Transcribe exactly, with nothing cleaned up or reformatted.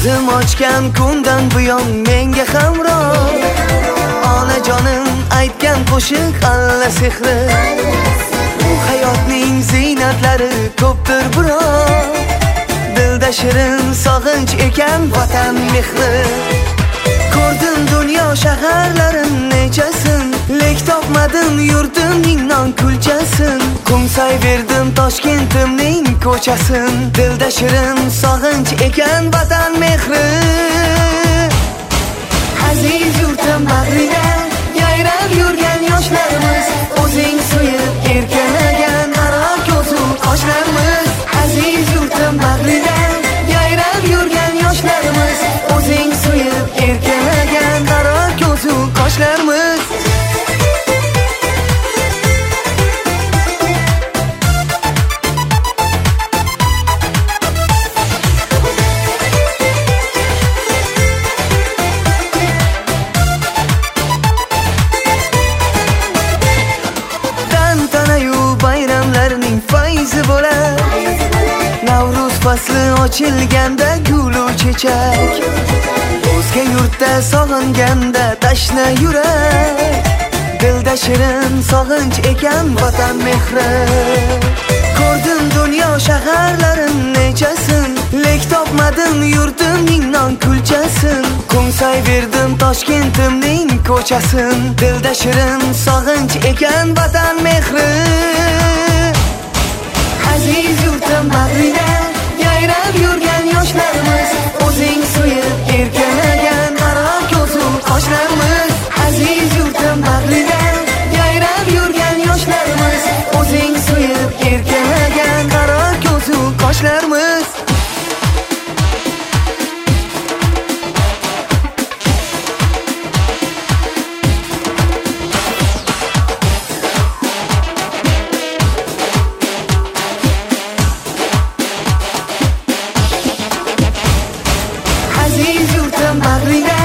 ko'zim ochgan kundan buyon menga hamroh. Onajonim aytgan qo'shiq alla sehri. Bu hayotning ziynatlari ko'pdir biroq, dilda shirin sog'inch ekan vatan mehri. Ko'rdim dunyo shaharlarin nechasin, lek topmadim yurtimning non kulchasin. Qo'msay berdim Toshkentimning ko'chasin, dilda shirin sog'inch ekan vatan mehri. Aziz yurtim bag'rida yayrab yurgan yoshlarimiz, o'zing suyib erkalagan qaro ko'zu qoshlarimiz. Aziz yurtim bag'rida yayrab yurgan yoshlarimiz, o'zing suyib erkalagan qaro ko'zu qoshlarimiz. Fayzi bo'lar Navruz fasli ochilganda gulu chechak, o'zga yurtda sog'inganda tashna yurak, dilda shirin sog'inch ekan vatan mehri. Ko'rdim dunyo shaharlarin nechasin, lek topmadim yurtimning non kulchasin. Qo'msay berdim Toshkentimning ko'chasin, dilda shirin sog'inch ekan vatan mehri. Aziz yurtim bag'rida yayrab yurgan yoshlarimiz, o'zing suyib erkalagan qaro ko'zu qoshlarimiz. Aziz yurtim bag'rida yayrab yurgan yoshlarimiz, o'zing suyib erkalagan qaro ko'zu qoshlarimiz. Aziz yurtim bag'rida